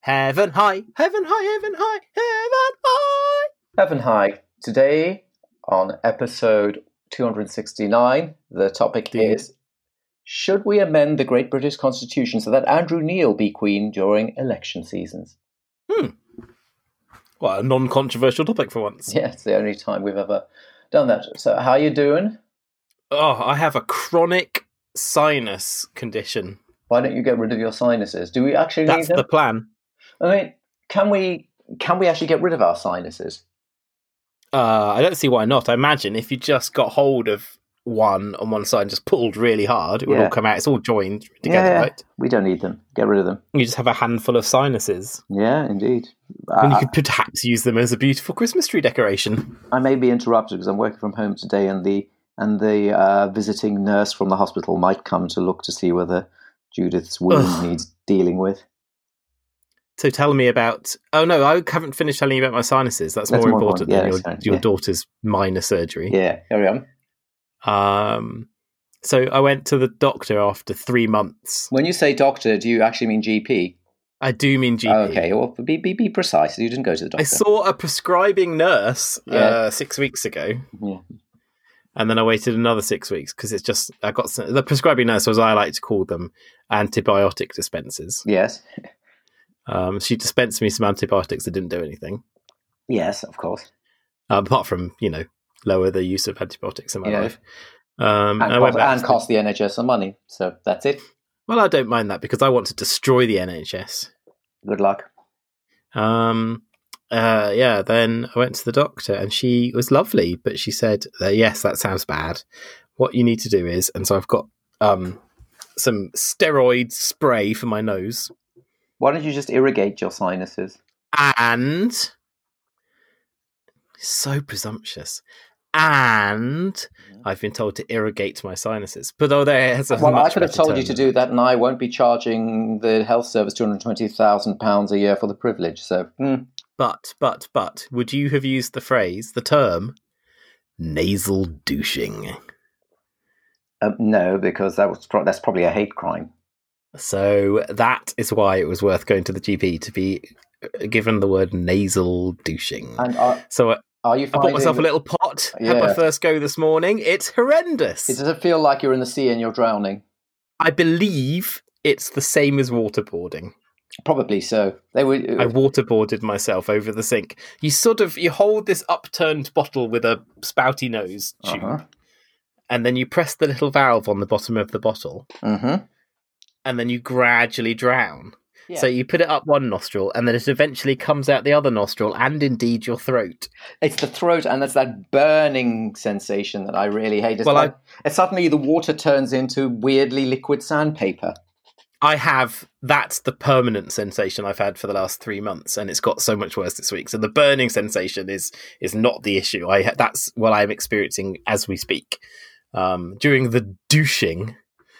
Heaven high, heaven high, heaven high, heaven high. Heaven high. Today, on episode 269, the topic is, should we amend the Great British Constitution so that Andrew Neil be Queen during election seasons? Well, a non-controversial topic for once. Yeah, it's the only time we've ever done that. So how are you doing? Oh, I have a chronic sinus condition. Why don't you get rid of your sinuses? Do we actually need them? That's the plan. I mean, can we actually get rid of our sinuses? I don't see why not. I imagine if you just got hold of one on one side and just pulled really hard, it would all come out. It's all joined together, right? We don't need them. Get rid of them. You just have a handful of sinuses. Yeah, indeed. And you could perhaps use them as a beautiful Christmas tree decoration. I may be interrupted because I'm working from home today, and the visiting nurse from the hospital might come to look to see whether Judith's wound needs dealing with. So tell me about... Oh, no, I haven't finished telling you about my sinuses. That's more important than your daughter's minor surgery. Yeah, carry on. So I went to the doctor after 3 months. When you say doctor, do you actually mean GP? I do mean GP. Oh, okay, well, be precise. You didn't go to the doctor. I saw a prescribing nurse 6 weeks ago. Yeah. And then I waited another 6 weeks because the prescribing nurse, as I like to call them, antibiotic dispensers. Yes. She dispensed me some antibiotics that didn't do anything. Yes, of course. Apart from, lower the use of antibiotics in my life. And cost the NHS some money. So that's it. Well, I don't mind that because I want to destroy the NHS. Good luck. Then I went to the doctor and she was lovely, but she said, yes, that sounds bad. What you need to do is, and so I've got some steroid spray for my nose. Why don't you just irrigate your sinuses? And so presumptuous. And I've been told to irrigate my sinuses. But I could have told you to do that, and I won't be charging the health service £220,000 a year for the privilege. So, But would you have used the term nasal douching? No, because that's probably a hate crime. So that is why it was worth going to the GP to be given the word nasal douching. And I bought myself a little pot. Had my first go this morning. It's horrendous. Does it feel like you're in the sea and you're drowning? I believe it's the same as waterboarding. Probably so. I waterboarded myself over the sink. You hold this upturned bottle with a spouty nose tube, and then you press the little valve on the bottom of the bottle, and then you gradually drown. Yeah. So you put it up one nostril, and then it eventually comes out the other nostril, and indeed your throat. It's the throat, and that's that burning sensation that I really hate. It's suddenly the water turns into weirdly liquid sandpaper. That's the permanent sensation I've had for the last 3 months, and it's got so much worse this week. So the burning sensation is not the issue. That's what I'm experiencing as we speak. During the douching,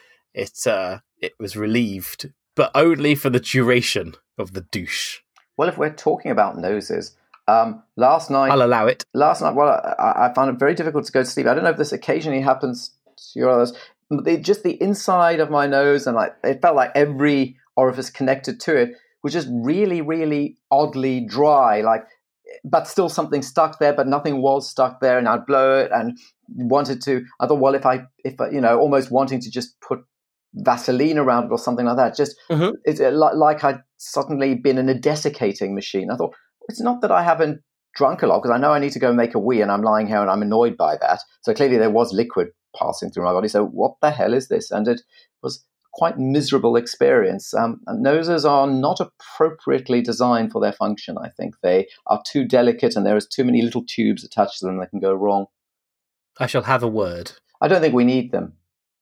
it was relieved, but only for the duration of the douche. Well, if we're talking about noses, last night... I'll allow it. Last night, I found it very difficult to go to sleep. I don't know if this occasionally happens to your others. Just the inside of my nose, and it felt like every orifice connected to it was just really, really oddly dry, but still something stuck there, but nothing was stuck there, and I'd blow it and I thought, well, if I almost wanting to just put Vaseline around it or something like that, it's like I'd suddenly been in a desiccating machine. I thought, it's not that I haven't drunk a lot, because I know I need to go and make a wee, and I'm lying here and I'm annoyed by that. So clearly there was liquid passing through my body. So what the hell is this? And it was quite miserable experience. And noses are not appropriately designed for their function. I think they are too delicate, and there is too many little tubes attached to them that can go wrong. I shall have a word. I don't think we need them.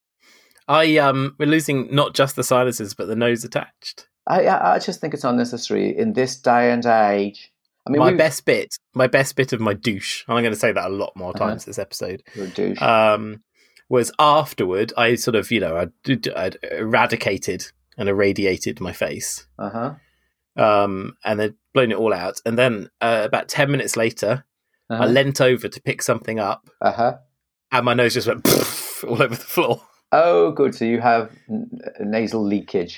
We're losing not just the sinuses, but the nose attached. I just think it's unnecessary in this day and age. I mean, my best bit of my douche, and I'm going to say that a lot more times this episode. You're a douche. Was afterward, I sort of, I'd eradicated and irradiated my face. And then blown it all out. And then about 10 minutes later, I leant over to pick something up. And my nose just went all over the floor. Oh, good. So you have nasal leakage.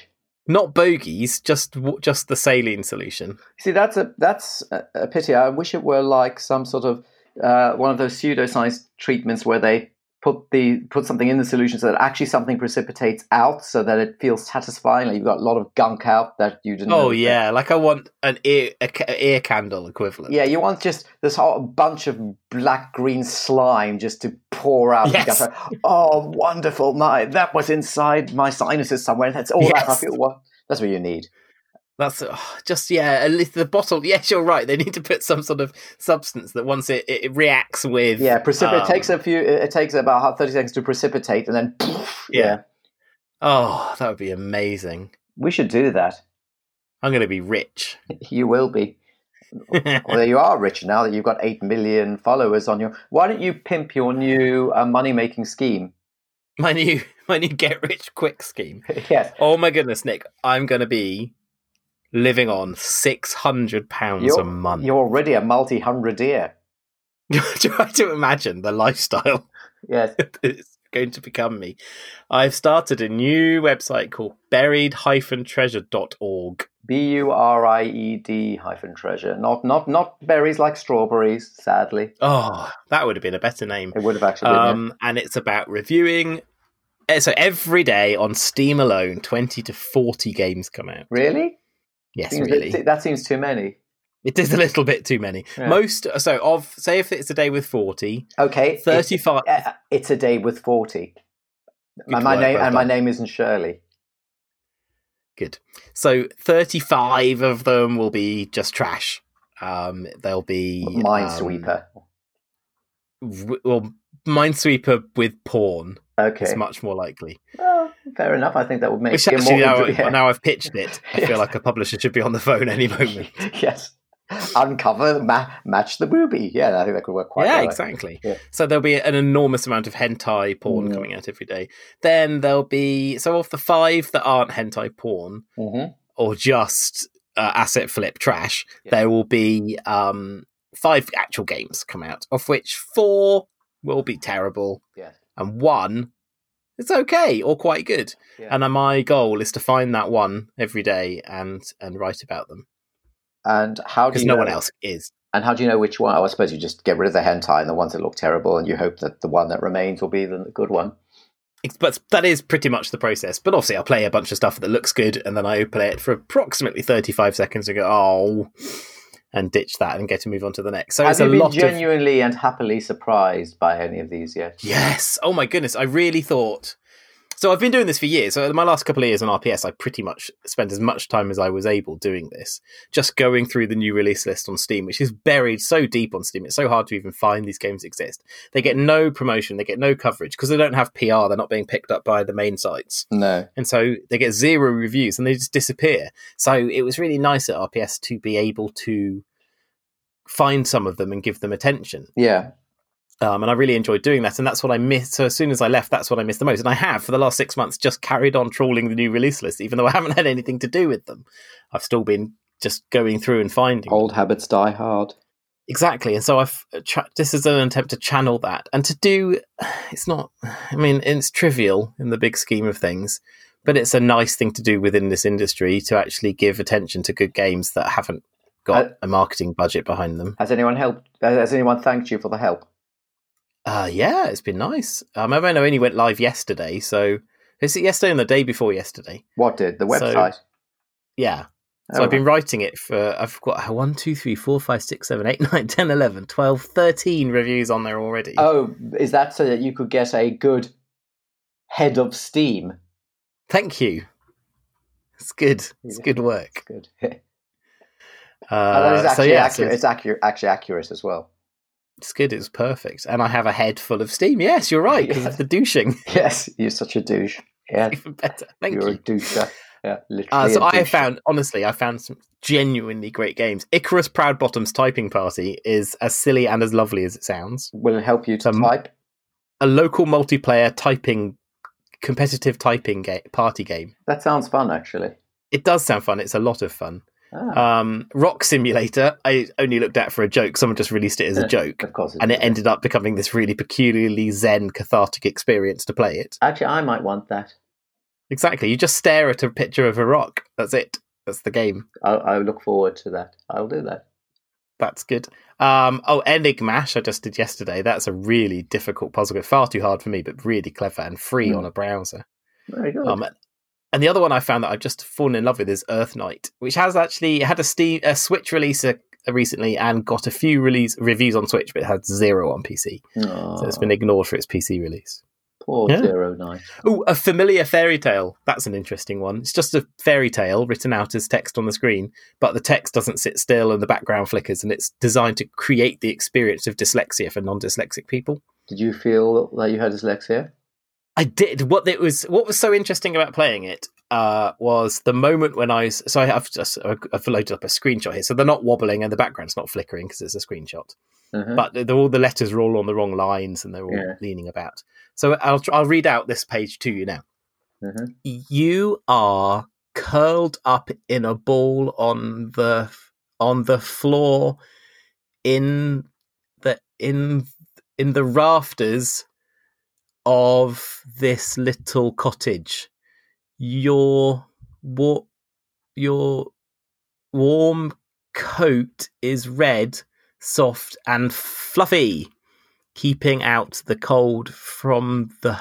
Not bogeys, just the saline solution. See, that's a pity. I wish it were like some sort of one of those pseudoscience treatments where they put something in the solution so that actually something precipitates out, so that it feels satisfying. Like you've got a lot of gunk out that you didn't. Oh yeah, like I want an ear candle equivalent. Yeah, you want just this whole bunch of black green slime just to pour out. Yes. And go, oh, wonderful! That was inside my sinuses somewhere. That's all that I feel. That's what you need. That's just at least the bottle. Yes, you're right. They need to put some sort of substance that once it reacts with. Yeah, it takes It takes about 30 seconds to precipitate, and then. Poof, yeah. Oh, that would be amazing. We should do that. I'm going to be rich. You will be. Well, you are rich now that you've got 8 million followers on your. Why don't you pimp your new money making scheme? My new get rich quick scheme. Yes. Oh my goodness, Nick! I'm going to be living on £600 a month. You're already a multi-hundredaire. Try to imagine the lifestyle. Yes. It's going to become me. I've started a new website called buried-treasure.org. BURIED-treasure. Not berries like strawberries, sadly. Oh, that would have been a better name. It would have actually been. Yeah. And it's about reviewing. So every day on Steam alone, 20 to 40 games come out. Really? Yes, really. That seems too many. It is a little bit too many. Yeah. Say if it's a day with 40. Okay. 35. It's a day with 40. My name isn't Shirley. Good. So 35 of them will be just trash. They'll be Minesweeper. Minesweeper with porn. Okay. It's much more likely. Fair enough. I think that would make it actually, now I've pitched it, I feel like a publisher should be on the phone any moment. Yes. Uncover, match the booby. Yeah, I think that could work quite well. Yeah, exactly. Yeah. So there'll be an enormous amount of hentai porn coming out every day. Then there'll be, of the 5 that aren't hentai porn, or just asset flip trash, there will be 5 actual games come out, of which 4 will be terrible, and 1 it's okay or quite good. Yeah. And my goal is to find that one every day and write about them. And how do you know? Because no one else is. And how do you know which one? I suppose you just get rid of the hentai and the ones that look terrible, and you hope that the one that remains will be the good one. But that is pretty much the process. But obviously I'll play a bunch of stuff that looks good, and then I play it for approximately 35 seconds and go, and ditch that and get to move on to the next. So have you been genuinely and happily surprised by any of these yet? Yes. Oh my goodness. I really thought... So I've been doing this for years. So my last couple of years on RPS, I pretty much spent as much time as I was able doing this, just going through the new release list on Steam, which is buried so deep on Steam. It's so hard to even find these games exist. They get no promotion. They get no coverage because they don't have PR. They're not being picked up by the main sites. No. And so they get 0 reviews and they just disappear. So it was really nice at RPS to be able to find some of them and give them attention. Yeah. And I really enjoyed doing that, and that's what I missed. So as soon as I left, that's what I missed the most. And I have, for the last 6 months, just carried on trawling the new release list, even though I haven't had anything to do with them. I've still been just going through and finding Old habits die hard. Exactly. And so this is an attempt to channel that. And to do, it's not, it's trivial in the big scheme of things, but it's a nice thing to do within this industry to actually give attention to good games that haven't got a marketing budget behind them. Has anyone helped? Has anyone thanked you for the help? Yeah, it's been nice. I only went live yesterday, so is it yesterday and the day before yesterday? What did the website? Yeah. So I've been writing it for, I've got 1, 2, 3, 4, 5, 6, 7, 8, 9, 10, 11, 12, 13 reviews on there already. Oh, is that so that you could get a good head of steam? Thank you. It's good. It's good work. It's good. That is actually accurate. It's actually accurate as well. It's good. It's perfect. And I have a head full of steam. Yes, you're right. Because of the douching. Yes, you're such a douche. Yeah. Even better. Thank you. You're a doucher. Yeah, literally. So I found some genuinely great games. Icarus Proud Bottoms Typing Party is as silly and as lovely as it sounds. Will it help you to type? A local multiplayer competitive typing party game. That sounds fun, actually. It does sound fun. It's a lot of fun. Rock Simulator, I only looked at for a joke. Someone just released it as a joke. Of course. And it ended up becoming this really peculiarly zen, cathartic experience to play it. Actually, I might want that. Exactly. You just stare at a picture of a rock. That's it. That's the game. I look forward to that. I'll do that. That's good. Enigmash I just did yesterday. That's a really difficult puzzle. It's far too hard for me, but really clever and free on a browser. Very good. And the other one I found that I've just fallen in love with is Earth Knight, which has actually had a Switch release recently and got a few reviews on Switch, but it had 0 on PC. So it's been ignored for its PC release. Poor Zero Knight. Oh, A Familiar Fairy Tale. That's an interesting one. It's just a fairy tale written out as text on the screen, but the text doesn't sit still and the background flickers, and it's designed to create the experience of dyslexia for non-dyslexic people. Did you feel that you had dyslexia? I did. What was so interesting about playing it was the moment when I've loaded up a screenshot here, so they're not wobbling and the background's not flickering because it's a screenshot. But all the letters are all on the wrong lines and they're all leaning about. So I'll read out this page to you now. You are curled up in a ball on the floor in the rafters of this little cottage. Your warm coat is red, soft and fluffy, keeping out the cold from the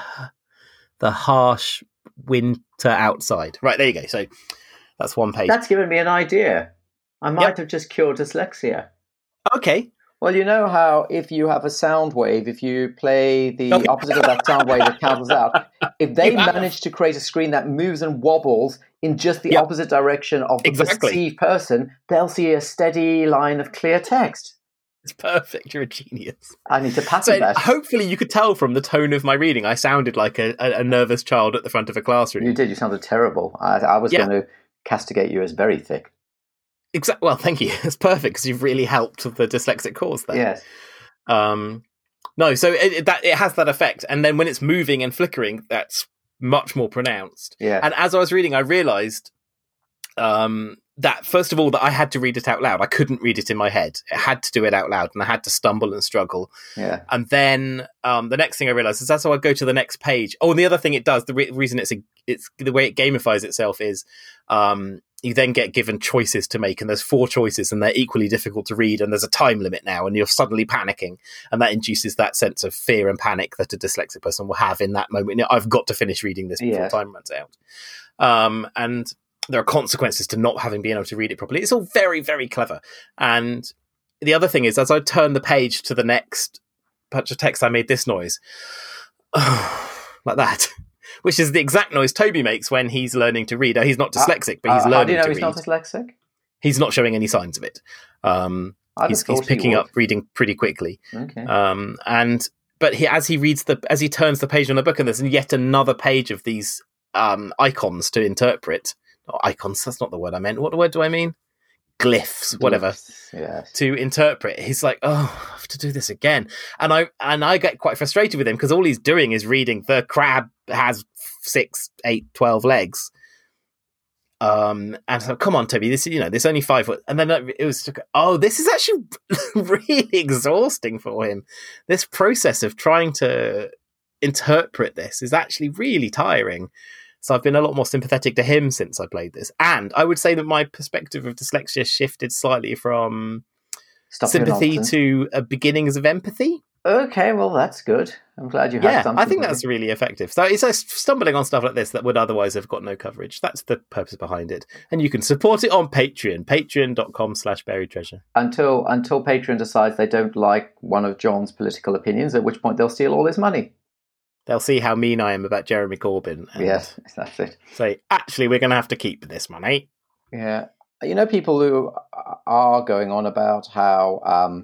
harsh winter outside. Right, there you go. So that's one page. That's given me an idea. I might have just cured dyslexia. Okay. Well, you know how if you have a sound wave, if you play the opposite of that sound wave, it cancels out. If they manage to create a screen that moves and wobbles in just the opposite direction of the perceived person, they'll see a steady line of clear text. It's perfect. You're a genius. I need to patent that. Hopefully you could tell from the tone of my reading, I sounded like a nervous child at the front of a classroom. You did. You sounded terrible. I was going to castigate you as very thick. Exactly. Well, thank you. It's perfect because you've really helped the dyslexic cause there. Yes. No, so it has that effect, and then when it's moving and flickering, that's much more pronounced. Yeah. And as I was reading, I realised that first of all that I had to read it out loud. I couldn't read it in my head. I had to do it out loud, and I had to stumble and struggle. Yeah. And then the next thing I realised is that's how I go to the next page. Oh, and the other thing it does, the reason it's the way it gamifies itself is. You then get given choices to make, and there's 4 choices, and they're equally difficult to read, and there's a time limit now, and you're suddenly panicking, and that induces that sense of fear and panic that a dyslexic person will have in that moment. I've got to finish reading this before time runs out. And there are consequences to not having been able to read it properly. It's all very, very clever. And the other thing is, as I turn the page to the next bunch of text, I made this noise. Like that. Which is the exact noise Toby makes when he's learning to read. He's not dyslexic, but he's learning to read. How do you know he's not dyslexic? He's not showing any signs of it. He's picking up reading pretty quickly. Okay. But as he turns the page on the book, and there's yet another page of these icons to interpret. Not icons, that's not the word I meant. What word do I mean? Glyphs, whatever. Yes. To interpret. He's like, I have to do this again. And I get quite frustrated with him because all he's doing is reading the crab has 6, 8, 12 legs. And so, come on, Toby, there's only 5 foot. And then it was, this is actually really exhausting for him. This process of trying to interpret this is actually really tiring. So I've been a lot more sympathetic to him since I played this. And I would say that my perspective of dyslexia shifted slightly from sympathy to beginnings of empathy. Okay, well, that's good. I'm glad you had something. I think that's really effective. So it's stumbling on stuff like this that would otherwise have got no coverage. That's the purpose behind it. And you can support it on Patreon, patreon.com/buriedtreasure. Until Patreon decides they don't like one of John's political opinions, at which point they'll steal all his money. They'll see how mean I am about Jeremy Corbyn. Yes, that's it. Say, actually, we're going to have to keep this money. Yeah. People who are going on about how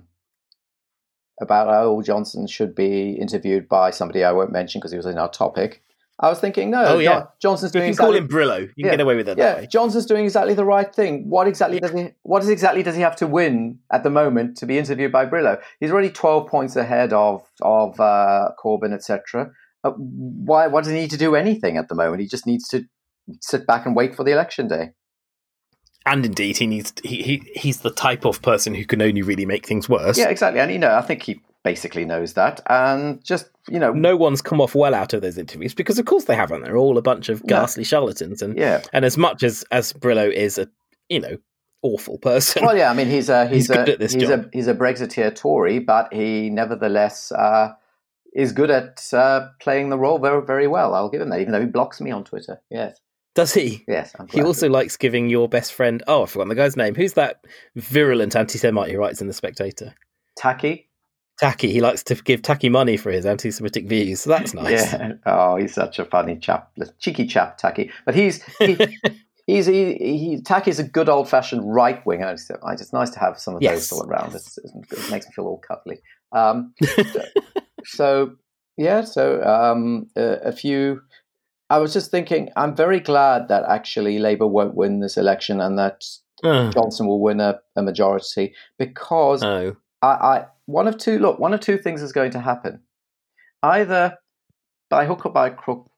Johnson should be interviewed by somebody I won't mention because he was in our topic. I was thinking, Johnson's doing. You can call him Brillo. You can get away with it. That way. Johnson's doing exactly the right thing. What exactly does he have to win at the moment to be interviewed by Brillo? He's already 12 points ahead of Corbyn, etc. Why does he need to do anything at the moment? He just needs to sit back and wait for the election day. And indeed, he's the type of person who can only really make things worse. Yeah, exactly. And I think he basically knows that, and just, no one's come off well out of those interviews, because of course they haven't. They're all a bunch of ghastly charlatans, and as much as Brillo is a awful person. Well, yeah, I mean he's a Brexiteer Tory, but he nevertheless is good at playing the role very, very well. I'll give him that, even though he blocks me on Twitter. Yes. Does he? Yes. He also likes giving your best friend... Oh, I've forgotten the guy's name. Who's that virulent anti-Semite who writes in The Spectator? Tacky. He likes to give Tacky money for his anti-Semitic views. So that's nice. Yeah. Oh, he's such a funny chap. Cheeky chap, Tacky. But Tacky's a good old-fashioned right-winger. It's nice to have some of those all around. It makes me feel all cuddly. A few... I was just thinking, I'm very glad that actually Labour won't win this election and that Johnson will win a majority, because one of two things is going to happen. Either by hook or by crook,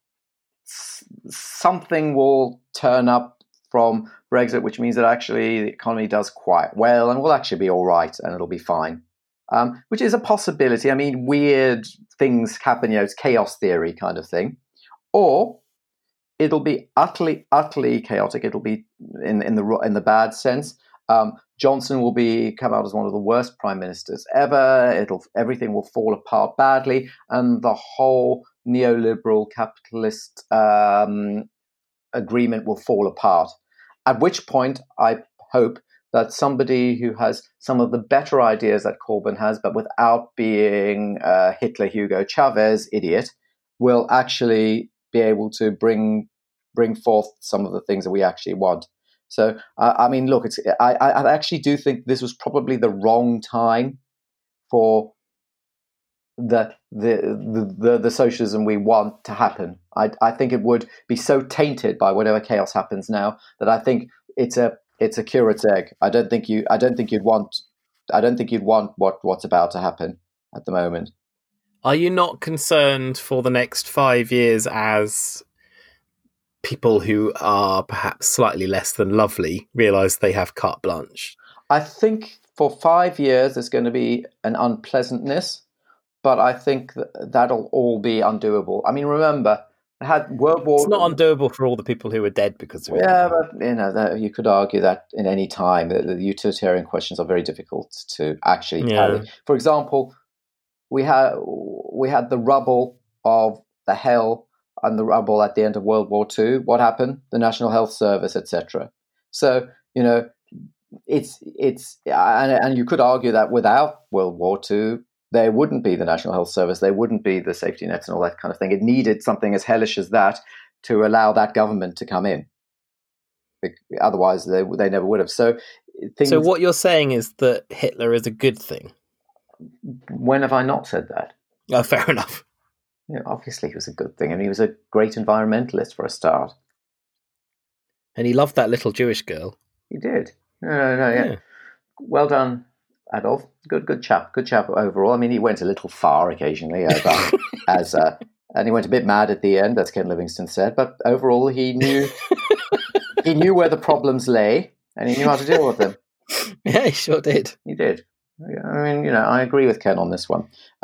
something will turn up from Brexit, which means that actually the economy does quite well and will actually be all right and it'll be fine, which is a possibility. I mean, weird things happen, it's chaos theory kind of thing. Or it'll be utterly, utterly chaotic. It'll be in the bad sense. Johnson will come out as one of the worst prime ministers ever. Everything will fall apart badly, and the whole neoliberal capitalist agreement will fall apart. At which point, I hope that somebody who has some of the better ideas that Corbyn has, but without being Hitler, Hugo Chavez idiot, will actually be able to bring forth some of the things that we actually want. So, I mean, look, I actually do think this was probably the wrong time for the socialism we want to happen. I think it would be so tainted by whatever chaos happens now that I think it's a curate's egg. I don't think you'd want what's about to happen at the moment. Are you not concerned for the next 5 years as people who are perhaps slightly less than lovely realise they have carte blanche? I think for 5 years there's going to be an unpleasantness, but I think that'll all be undoable. I mean, remember, I had World War... It's not undoable for all the people who are dead because of it. Yeah, but you could argue that in any time. The utilitarian questions are very difficult to actually carry. For example, we had the rubble of the hell and the rubble at the end of World War II. What happened? The National Health Service, etc. So, it's and you could argue that without World War II, there wouldn't be the National Health Service, there wouldn't be the safety nets and all that kind of thing. It needed something as hellish as that to allow that government to come in. Otherwise, they never would have. So what you're saying is that Hitler is a good thing? When have I not said that? Oh, fair enough. Obviously he was a good thing. I mean, he was a great environmentalist for a start. And he loved that little Jewish girl. He did. No, yeah. Well done, Adolf. Good chap overall. I mean, he went a little far occasionally, and he went a bit mad at the end, as Ken Livingstone said. But overall, he knew where the problems lay, and he knew how to deal with them. Yeah, he sure did. He did. I mean, I agree with Ken on this one.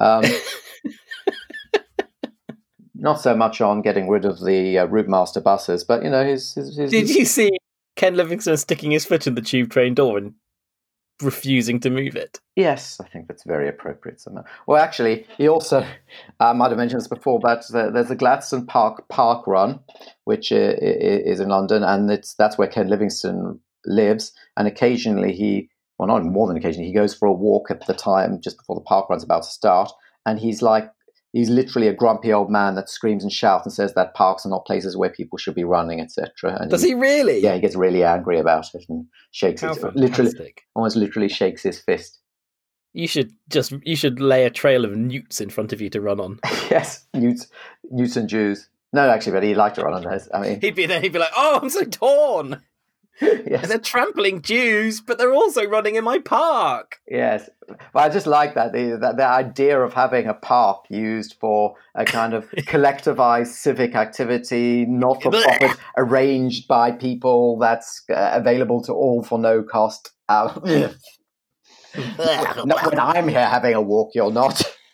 Not so much on getting rid of the Routemaster buses, but his. Did you see Ken Livingstone sticking his foot in the tube train door and refusing to move it? Yes, I think that's very appropriate somehow. Well, actually, he also, I might have mentioned this before, but there's the Gladstone Park Run, which is in London, and that's where Ken Livingstone lives. And occasionally not more than occasionally, he goes for a walk at the time just before the park run's about to start, and he's literally a grumpy old man that screams and shouts and says that parks are not places where people should be running, etc. Does he really? Yeah, he gets really angry about it and shakes almost literally shakes his fist. You should lay a trail of newts in front of you to run on. Yes, newts and Jews. No, actually, but he'd like to run on those. I mean, he'd be like, "Oh, I'm so torn." Yes. They're trampling Jews, but they're also running in my park. Yes, but I just like that the idea of having a park used for a kind of collectivized civic activity, not for profit, arranged by people, that's available to all for no cost. Not when I'm here having a walk, you're not.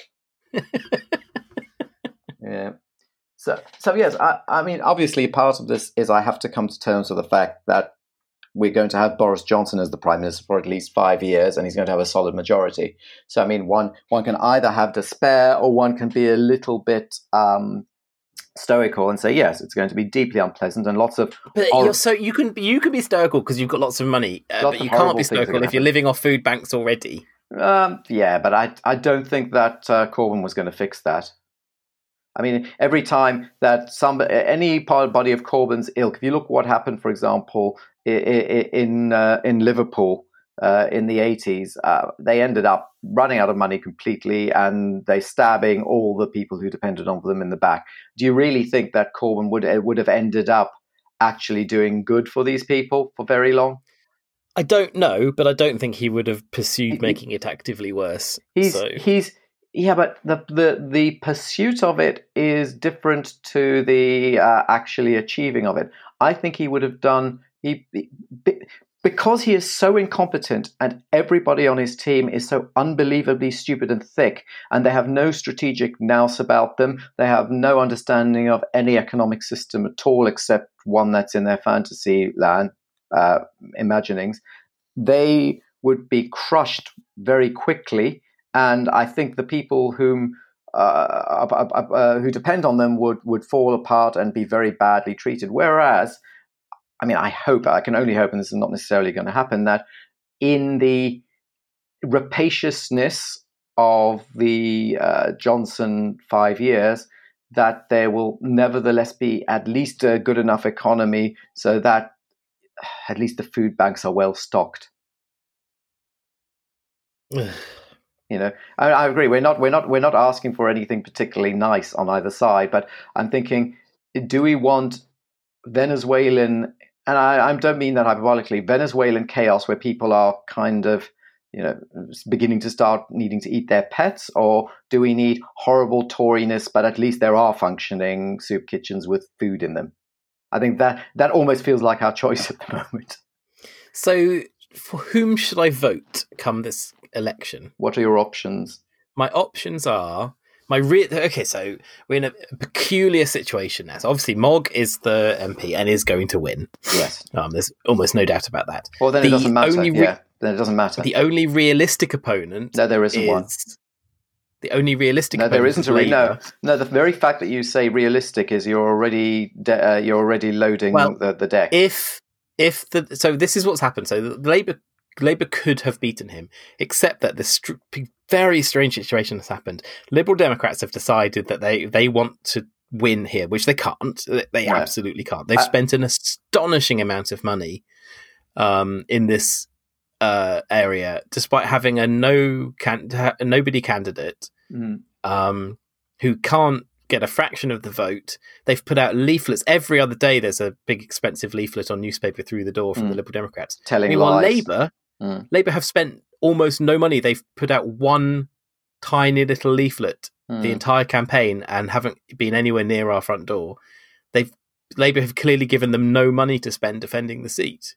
Yeah. So yes, I mean, obviously, part of this is I have to come to terms with the fact that we're going to have Boris Johnson as the Prime Minister for at least 5 years, and he's going to have a solid majority. So, I mean, one can either have despair, or one can be a little bit stoical and say, yes, it's going to be deeply unpleasant and lots of. But you can be stoical because you've got lots of money, but you can't be stoical if you're living off food banks already. Yeah, but I don't think that Corbyn was going to fix that. I mean, every time that any body of Corbyn's ilk, if you look what happened, for example, in Liverpool in the 80s, they ended up running out of money completely, and they stabbing all the people who depended on them in the back. Do you really think that Corbyn would have ended up actually doing good for these people for very long? I don't know, but I don't think he would have pursued making it actively worse. Yeah, but the pursuit of it is different to the actually achieving of it. I think he would have done because he is so incompetent, and everybody on his team is so unbelievably stupid and thick, and they have no strategic nous about them. They have no understanding of any economic system at all, except one that's in their fantasy land imaginings. They would be crushed very quickly. And I think the people who depend on them would fall apart and be very badly treated. Whereas, I mean, I can only hope, and this is not necessarily going to happen, that in the rapaciousness of the Johnson 5 years, that there will nevertheless be at least a good enough economy so that at least the food banks are well stocked. You know, I agree. We're not asking for anything particularly nice on either side, but I'm thinking, do we want Venezuelan, and I don't mean that hyperbolically, Venezuelan chaos where people are kind of, beginning to start needing to eat their pets, or do we need horrible Toriness, but at least there are functioning soup kitchens with food in them? I think that almost feels like our choice at the moment. So, for whom should I vote come this election? What are your options? My options are okay. So we're in a peculiar situation now. So obviously, Mogg is the MP and is going to win. Yes, there's almost no doubt about that. Well, then it doesn't matter. Then it doesn't matter. The only realistic opponent. No, there isn't one. The only realistic. No, there isn't a no. The very fact that you say realistic is you're already loading the deck. So this is what's happened. So the Labour could have beaten him, except that this very strange situation has happened. Liberal Democrats have decided that they want to win here, which they can't. They absolutely can't. They've spent an astonishing amount of money in this area, despite having a nobody candidate who can't get a fraction of the vote. They've put out leaflets every other day. There's a big expensive leaflet on newspaper through the door from the Liberal Democrats. Telling lies. Labour have spent almost no money. They've put out one tiny little leaflet the entire campaign and haven't been anywhere near our front door. Labour have clearly given them no money to spend defending the seat.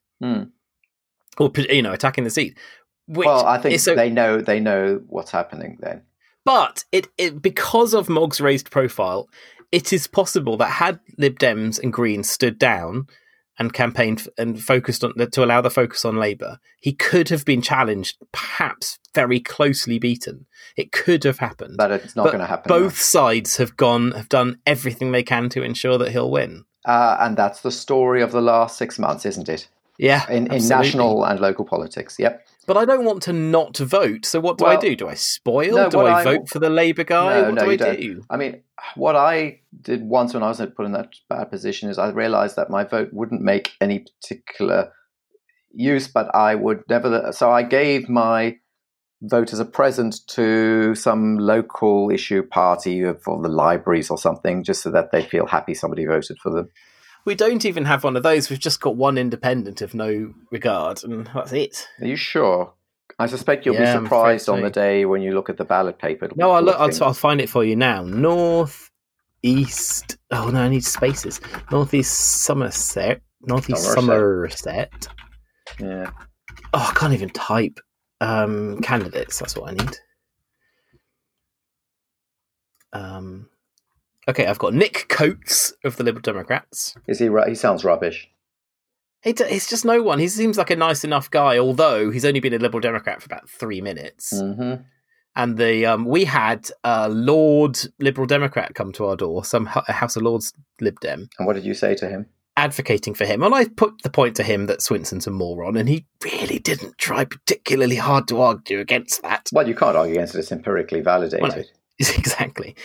Or attacking the seat. Well, I think they know what's happening then. But it because of Mogg's raised profile, it is possible that had Lib Dems and Greens stood down and campaigned and focused on to allow the focus on Labour, he could have been challenged, perhaps very closely beaten. It could have happened, but it's not going to happen. Both sides have done everything they can to ensure that he'll win, and that's the story of the last 6 months, isn't it? Yeah, in national and local politics. Yep. But I don't want to not vote. So what do I do? Do I spoil? No, do I vote for the Labour guy? What do I do? I mean, what I did once when I was put in that bad position is I realised that my vote wouldn't make any particular use, but I would never. So I gave my vote as a present to some local issue party for the libraries or something, just so that they feel happy somebody voted for them. We don't even have one of those. We've just got one independent of no regard, and that's it. Are you sure? I suspect you'll be surprised on the day when you look at the ballot paper. No, I'll find it for you now. North East. Oh no, I need spaces. Northeast Somerset. Somerset. Yeah. Oh, I can't even type. Candidates. That's what I need. Okay, I've got Nick Coates of the Liberal Democrats. Is he right? He sounds rubbish. It's just no one. He seems like a nice enough guy, although he's only been a Liberal Democrat for about 3 minutes. Mm-hmm. And we had a Lord Liberal Democrat come to our door, some House of Lords Lib Dem. And what did you say to him? Advocating for him. And I put the point to him that Swinson's a moron, and he really didn't try particularly hard to argue against that. Well, you can't argue against it. It's empirically validated. Well, no, exactly.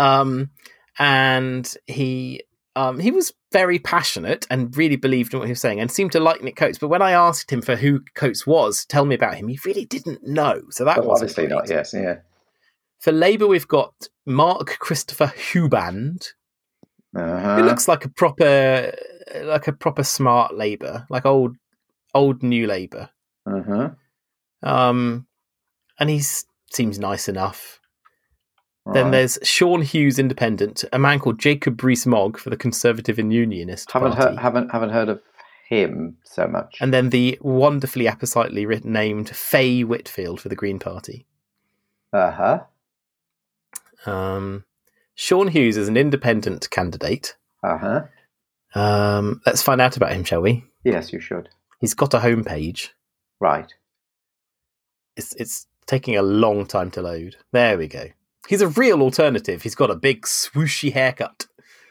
And he was very passionate and really believed in what he was saying and seemed to like Nick Coates. But when I asked him for who Coates was, tell me about him, he really didn't know. So that was obviously not. Yes, yeah. For Labour, we've got Mark Christopher Huband. He looks like a proper smart Labour, like old New Labour. And he seems nice enough. Right. Then there's Sean Hughes, Independent, a man called Jacob Rees-Mogg for the Conservative and Unionist Party. Haven't heard of him so much. And then the wonderfully appositely named Faye Whitfield for the Green Party. Sean Hughes is an independent candidate. Let's find out about him, shall we? Yes, you should. He's got a homepage. Right. It's taking a long time to load. There we go. He's a real alternative. He's got a big swooshy haircut.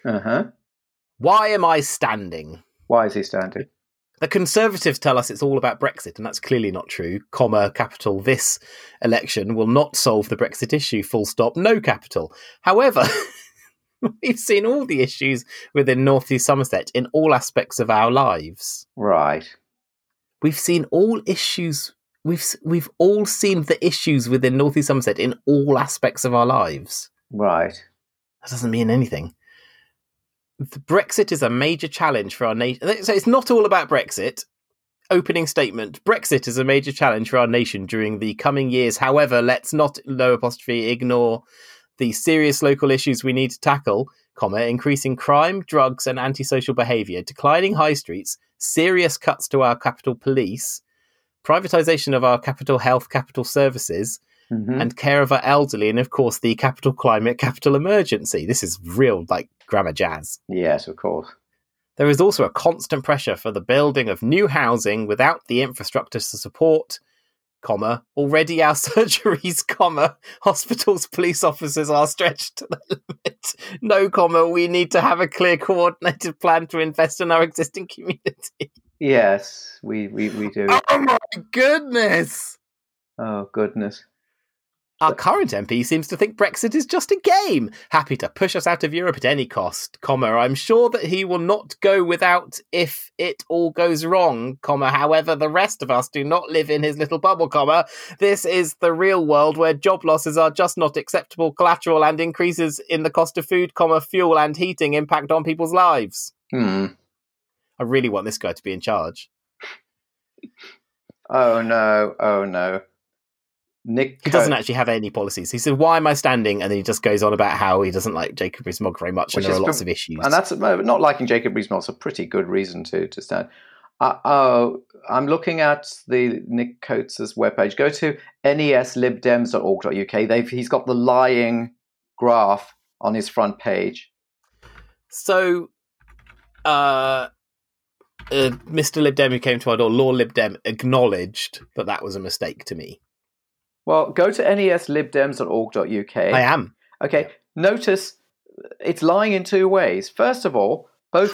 Why am I standing? Why is he standing? The Conservatives tell us it's all about Brexit, and that's clearly not true. Capital, this election will not solve the Brexit issue, full stop, no capital. However, we've seen all the issues within North East Somerset in all aspects of our lives. Right. We've seen all issues. We've all seen the issues within North East Somerset in all aspects of our lives. Right. That doesn't mean anything. The Brexit is a major challenge for our nation. So it's not all about Brexit. Opening statement. Brexit is a major challenge for our nation during the coming years. However, let's not, ignore the serious local issues we need to tackle, increasing crime, drugs and antisocial behaviour, declining high streets, serious cuts to our capital police, privatisation of our capital health, capital services, and care of our elderly, and of course the capital climate, capital emergency. This is real, grammar jazz. Yes, of course. There is also a constant pressure for the building of new housing without the infrastructure to support, already our surgeries, hospitals, police officers are stretched to the limit. No, we need to have a clear coordinated plan to invest in our existing community. Yes, we do. Oh my goodness! Oh goodness. Our current MP seems to think Brexit is just a game, happy to push us out of Europe at any cost, I'm sure that he will not go without if it all goes wrong, however the rest of us do not live in his little bubble, this is the real world where job losses are just not acceptable collateral and increases in the cost of food, fuel and heating impact on people's lives. I really want this guy to be in charge. Oh no. Nick he doesn't actually have any policies. He said, why am I standing? And then he just goes on about how he doesn't like Jacob Rees-Mogg very much, and there are lots of issues. And that's not liking Jacob Rees-Mogg is a pretty good reason to stand. I'm looking at the Nick Coates' webpage. Go to neslibdems.org.uk. He's got the lying graph on his front page. So, Mr. Lib Dem who came to our door, Lord Lib Dem, acknowledged that was a mistake to me. Well, go to neslibdems.org.uk. I am. Okay, yeah. Notice it's lying in two ways. First of all, both...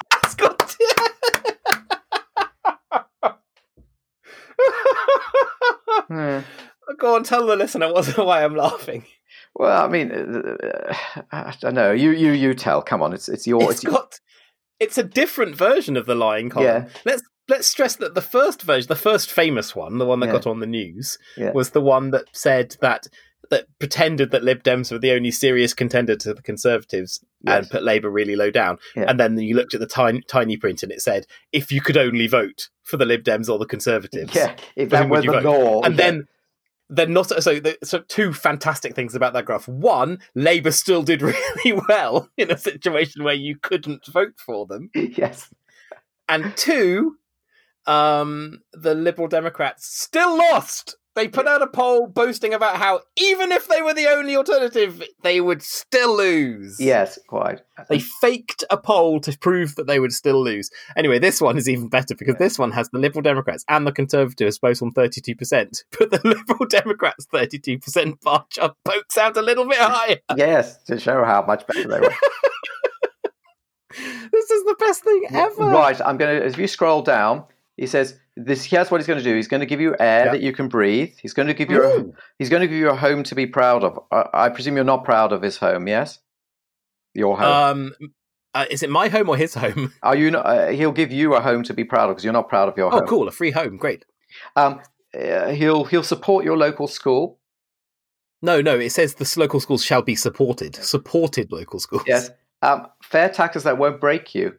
Go on, tell the listener why I'm laughing. Well, I mean, I don't know. You tell. Come on, it's your... It's a different version of the lying column. Yeah. Let's stress that the first version, the first famous one, the one that got on the news, was the one that said that pretended that Lib Dems were the only serious contender to the Conservatives and put Labour really low down. Yeah. And then you looked at the tiny print and it said, if you could only vote for the Lib Dems or the Conservatives. Yeah, if that were the law. And then not so two fantastic things about that graph. One, Labour still did really well in a situation where you couldn't vote for them. Yes. And two, the Liberal Democrats still lost They put out a poll boasting about how even if they were the only alternative, they would still lose. Yes, quite. They faked a poll to prove that they would still lose. Anyway, this one is even better because this one has the Liberal Democrats and the Conservatives both on 32%, but the Liberal Democrats' 32% bar chart pokes out a little bit higher. Yes, to show how much better they were. This is the best thing ever. Right, I'm going to, if you scroll down, he says, here's what he's going to do. He's going to give you air that you can breathe. He's going to give you a home to be proud of. I presume you're not proud of his home, yes? Your home. Is it my home or his home? Are you not, he'll give you a home to be proud of because you're not proud of your home. Oh, cool. A free home. Great. He'll support your local school. No, it says the local schools shall be supported. Supported local schools. Yes. Fair taxes that won't break you.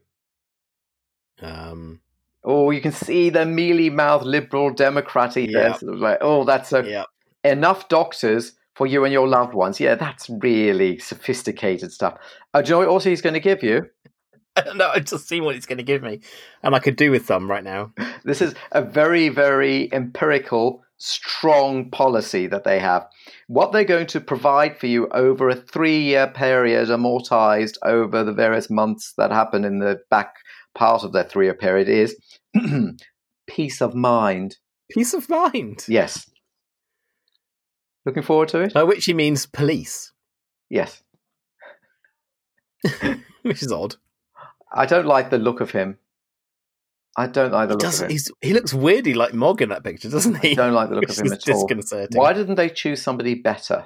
Oh, you can see the mealy-mouthed Liberal Democrat-y there. Sort of like, oh, that's enough doctors for you and your loved ones. Yeah, that's really sophisticated stuff. Do you know what also he's going to give you? No, I've just seen what he's going to give me. And I could do with some right now. This is a very, very empirical, strong policy that they have. What they're going to provide for you over a 3-year period, amortized over the various months that happen in the back part of that 3-year period, is peace of mind. Peace of mind? Yes. Looking forward to it? By which he means police. Yes. Which is odd. I don't like the look of him. I don't like the look of him. He looks weirdly like Mog in that picture, doesn't he? I don't like the look of him at all. Disconcerting. Why didn't they choose somebody better?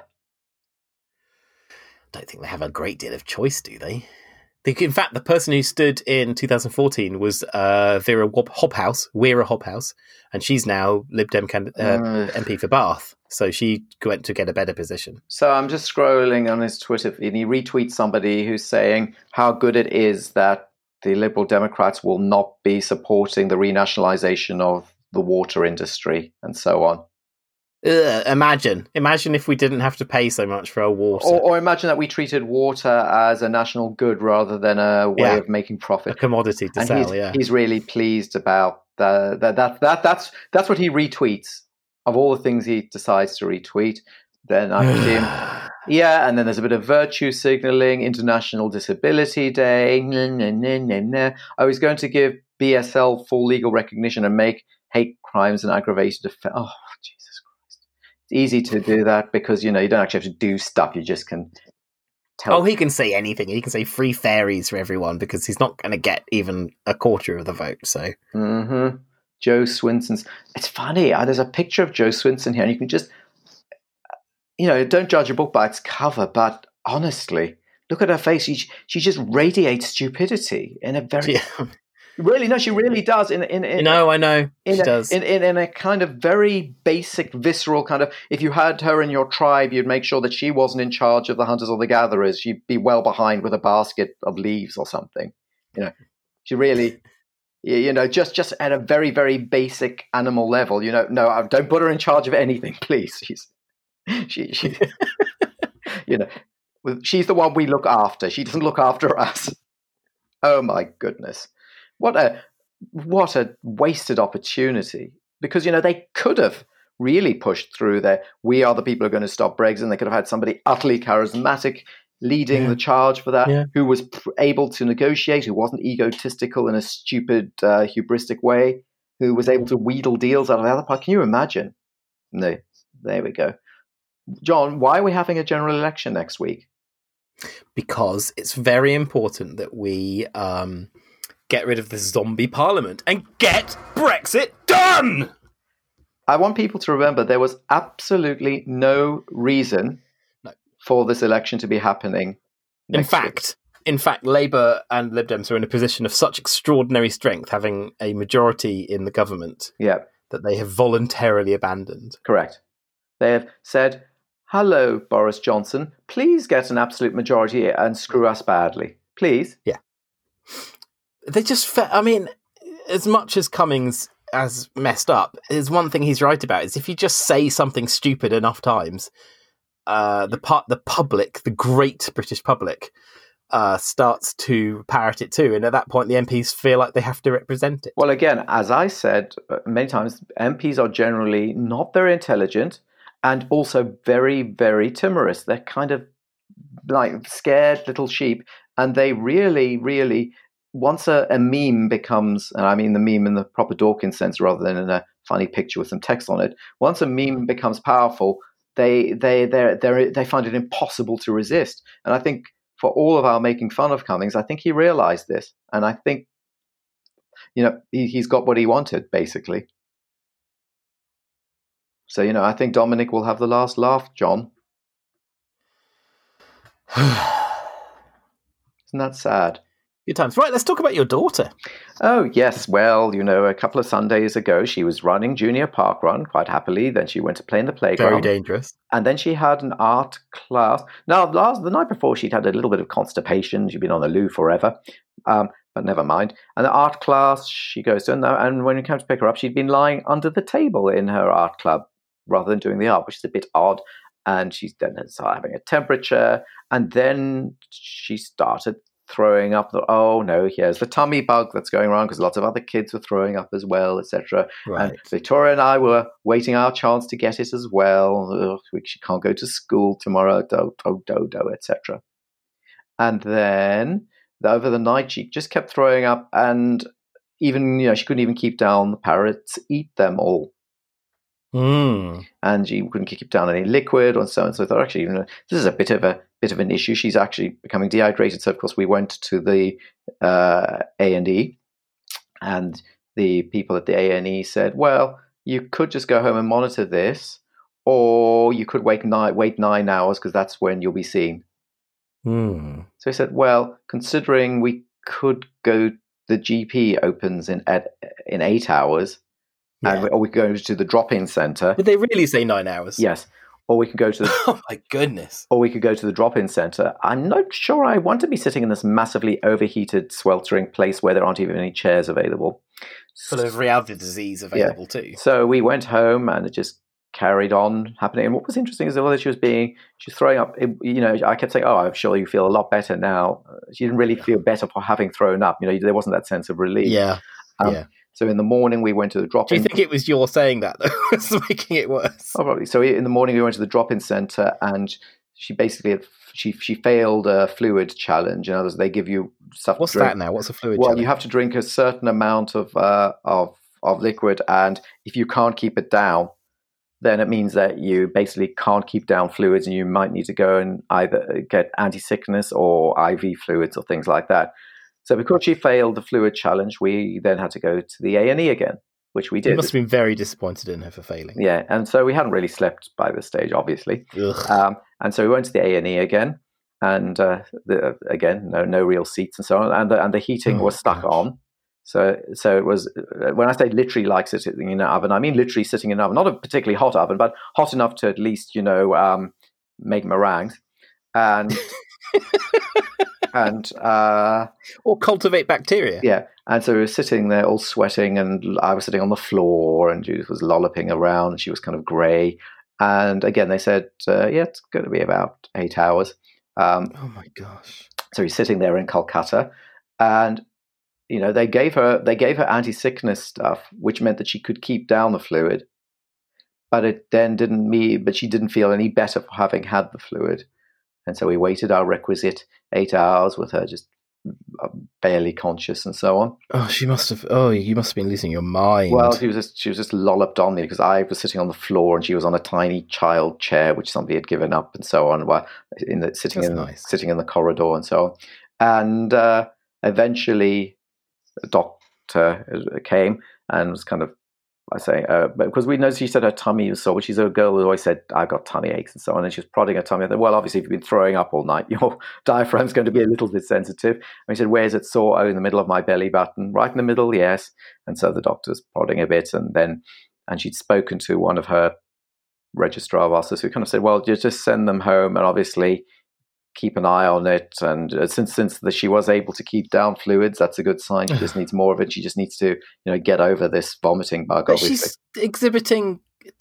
I don't think they have a great deal of choice, do they? In fact, the person who stood in 2014 was Vera Hobhouse, and she's now Lib Dem MP for Bath. So she went to get a better position. So I'm just scrolling on his Twitter feed, and he retweets somebody who's saying how good it is that the Liberal Democrats will not be supporting the renationalisation of the water industry and so on. Imagine if we didn't have to pay so much for our water. Or imagine that we treated water as a national good rather than a way of making profit. A commodity to sell, He's really pleased about that's what he retweets. Of all the things he decides to retweet, then I presume... Yeah, and then there's a bit of virtue signalling, International Disability Day. Oh, he's going to give BSL full legal recognition and make hate crimes an aggravated offence. Oh, Jesus Christ. It's easy to do that because, you don't actually have to do stuff. You just can tell. Oh, he can say anything. He can say free fairies for everyone because he's not going to get even a quarter of the vote, so... Mm-hmm. Joe Swinson's... It's funny. There's a picture of Joe Swinson here, and you can just... don't judge a book by its cover, but honestly, look at her face. She just radiates stupidity in a very... Yeah. Really, no, she really does. I know. She does. In a kind of very basic, visceral kind of... If you had her in your tribe, you'd make sure that she wasn't in charge of the hunters or the gatherers. She'd be well behind with a basket of leaves or something. She really... just at a very, very basic animal level. No, don't put her in charge of anything, please. She's the one we look after. She doesn't look after us. Oh my goodness. What a wasted opportunity. Because, they could have really pushed through there. We are the people who are going to stop Brexit. And they could have had somebody utterly charismatic leading the charge for that, who was able to negotiate, who wasn't egotistical in a stupid, hubristic way, who was able to wheedle deals out of the other part. Can you imagine? No. There we go. John, why are we having a general election next week? Because it's very important that we get rid of the zombie parliament and get Brexit done! I want people to remember there was absolutely no reason for this election to be happening. In fact, Labour and Lib Dems are in a position of such extraordinary strength, having a majority in the government, that they have voluntarily abandoned. Correct. They have said, hello, Boris Johnson, please get an absolute majority and screw us badly. Please. Yeah. They just, as much as Cummings has messed up, there's one thing he's right about, is if you just say something stupid enough times, the public, the great British public, starts to parrot it too. And at that point, the MPs feel like they have to represent it. Well, again, as I said many times, MPs are generally not very intelligent and also very, very timorous. They're kind of like scared little sheep. And they really, really, once a meme becomes, and I mean the meme in the proper Dawkins sense rather than in a funny picture with some text on it, once a meme becomes powerful, they find it impossible to resist. And I think for all of our making fun of Cummings, I think he realized this. And I think, he's got what he wanted, basically. So, I think Dominic will have the last laugh, John. Isn't that sad? Good times. Right, let's talk about your daughter. Oh, yes. Well, a couple of Sundays ago, she was running Junior Park Run quite happily. Then she went to play in the playground. Very dangerous. And then she had an art class. Now, the night before, she'd had a little bit of constipation. She'd been on the loo forever, but never mind. And the art class she goes to, and when we came to pick her up, she'd been lying under the table in her art club rather than doing the art, which is a bit odd. And she then started having a temperature, and then she started throwing up. Oh no, here's the tummy bug that's going around because lots of other kids were throwing up as well, etc. Right. And Victoria and I were waiting our chance to get it as well. She can't go to school tomorrow, etc. And then over the night, she just kept throwing up, and even she couldn't even keep down the parrots eat them all. And she couldn't keep down any liquid or so on. So I thought, actually, this is a bit of an issue. She's actually becoming dehydrated. So of course we went to the A&E, and the people at the A&E said, well, you could just go home and monitor this, or you could wait 9 hours because that's when you'll be seen. So he said, well, considering we could go, the GP opens in 8 hours. Yeah. Or we could go to the drop-in centre. Did they really say 9 hours? Yes. Or we could go to the... Oh, my goodness. Or we could go to the drop-in centre. I'm not sure I want to be sitting in this massively overheated, sweltering place where there aren't even any chairs available. Full of real disease available too. So we went home, and it just carried on happening. And what was interesting is that she was throwing up. I kept saying, "Oh, I'm sure you feel a lot better now." She didn't really feel better for having thrown up. There wasn't that sense of relief. Yeah. So in the morning we went to the drop-in. Do you think it was your saying that that was making it worse? Oh, probably. So in the morning we went to the drop-in centre, and she basically she failed a fluid challenge. In other words, they give you stuff. What's to drink. That now? What's a fluid challenge? Well, you have to drink a certain amount of liquid, and if you can't keep it down, then it means that you basically can't keep down fluids, and you might need to go and either get anti-sickness or IV fluids or things like that. So because she failed the fluid challenge, we then had to go to the A&E again, which we did. You must have been very disappointed in her for failing. Yeah, and so we hadn't really slept by this stage, obviously. And so we went to the A&E again, and again, no real seats and so on, and the heating was stuck on. So it was, when I say literally like sitting in an oven, I mean literally sitting in an oven, not a particularly hot oven, but hot enough to at least, make meringues. And... or cultivate bacteria. Yeah. And so we were sitting there all sweating, and I was sitting on the floor, and Judith was lolloping around, and she was kind of grey. And again, they said, it's going to be about 8 hours. Oh my gosh. So he's sitting there in Calcutta, and they gave her anti-sickness stuff, which meant that she could keep down the fluid, but she didn't feel any better for having had the fluid. And so we waited our requisite 8 hours with her just barely conscious and so on. Oh, you must have been losing your mind. Well, she was just lolloped on me because I was sitting on the floor and she was on a tiny child chair which somebody had given up and so on, sitting in the corridor and so on. And eventually the doctor came and was kind of, I say, because we noticed she said her tummy was sore, but she's a girl who always said, I've got tummy aches and so on, and she was prodding her tummy. I thought, well, obviously, if you've been throwing up all night, your diaphragm's going to be a little bit sensitive. And we said, where's it sore? Oh, in the middle of my belly button. Right in the middle, yes. And so the doctor was prodding a bit, and she'd spoken to one of her registrar officers who kind of said, well, you just send them home and obviously keep an eye on it. And since she was able to keep down fluids, that's a good sign. She just needs more of it. She just needs to, get over this vomiting bug. But obviously, she's exhibiting.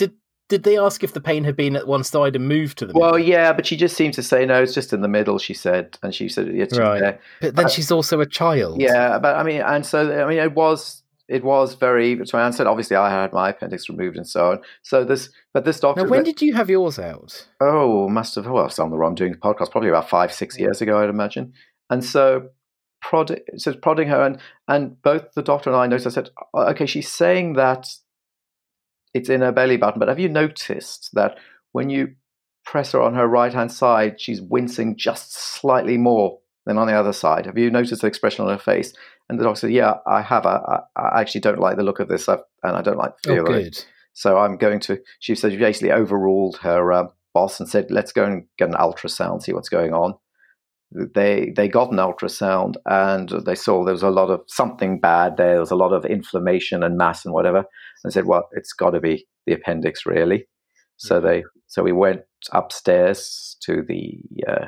did they ask if the pain had been at one side and moved to the Well, middle? yeah, but she just seemed to say, no, it's just in the middle, she said. And she said, it's just there. But then she's also a child. Yeah, but I mean, it was very, so I said, obviously I had my appendix removed and so on. So this doctor. Now, when did you have yours out? Oh, must have, well, on the wrong doing the podcast, probably about 5-6 years ago, I'd imagine. And so prodding her, and both the doctor and I noticed, I said, okay, she's saying that it's in her belly button, but have you noticed that when you press her on her right-hand side, she's wincing just slightly more than on the other side? Have you noticed the expression on her face? And the doctor said, yeah, I have. I actually don't like the look of this, and I don't like the feel of it. So I'm going to, she said she basically overruled her boss and said, let's go and get an ultrasound, see what's going on. They got an ultrasound, and they saw there was a lot of something bad there. There was a lot of inflammation and mass and whatever. And said, well, it's got to be the appendix, really. So we went upstairs to the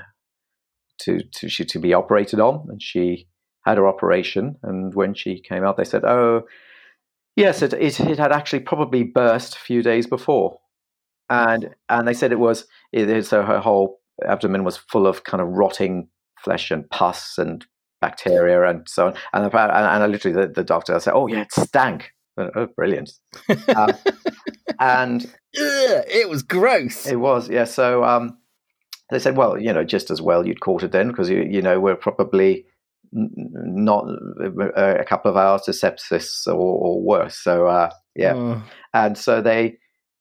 to be operated on, and she had her operation. And when she came out, they said, oh, yes, it had actually probably burst a few days before, and they said so her whole abdomen was full of kind of rotting flesh and pus and bacteria and so on. And I literally, the doctor said, oh yeah, it stank. Oh, brilliant. And it was gross. It was, yeah. So they said, well, just as well you'd caught it then, because we're probably not a couple of hours to sepsis or worse. So yeah. And so they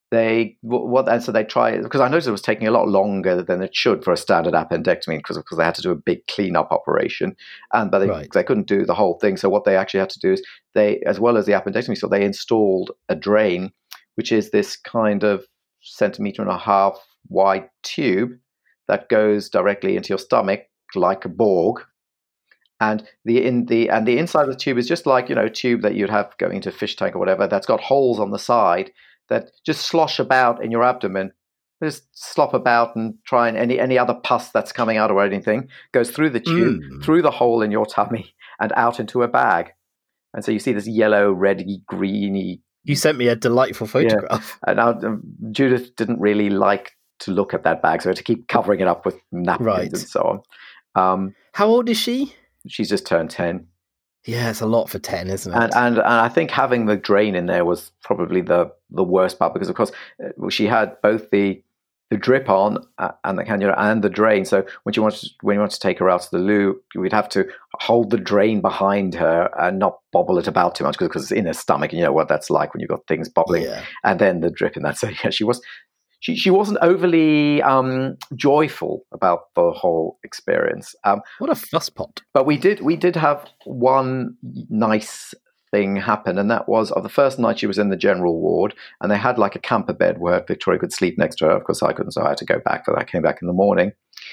tried, because I noticed it was taking a lot longer than it should for a standard appendectomy, because they had to do a big cleanup operation, but they couldn't do the whole thing. So what they actually had to do is as well as the appendectomy, so they installed a drain, which is this kind of 1.5 centimeter wide tube that goes directly into your stomach like a Borg. And the inside of the tube is just like a tube that you'd have going into a fish tank or whatever. That's got holes on the side that just slosh about in your abdomen, just slop about and try and any other pus that's coming out or anything goes through the tube, through the hole in your tummy and out into a bag. And so you see this yellow, reddy, greeny. You sent me a delightful photograph. Yeah. And now Judith didn't really like to look at that bag, so I had to keep covering it up with napkins and so on. How old is she? She's just turned 10. Yeah, it's a lot for 10, isn't it? And I think having the drain in there was probably the worst part, because of course she had both the drip on and the cannula and the drain. So when you want to take her out to the loo, we'd have to hold the drain behind her and not bobble it about too much, because it's in her stomach, and you know what that's like when you've got things bobbling. Yeah. And then the drip in that. So yeah, she wasn't overly joyful about the whole experience. What a fusspot! But we did have one nice thing happen, and that was, of the first night she was in the general ward, and they had like a camper bed where Victoria could sleep next to her. Of course, I couldn't, so I had to go back. But I came back in the morning.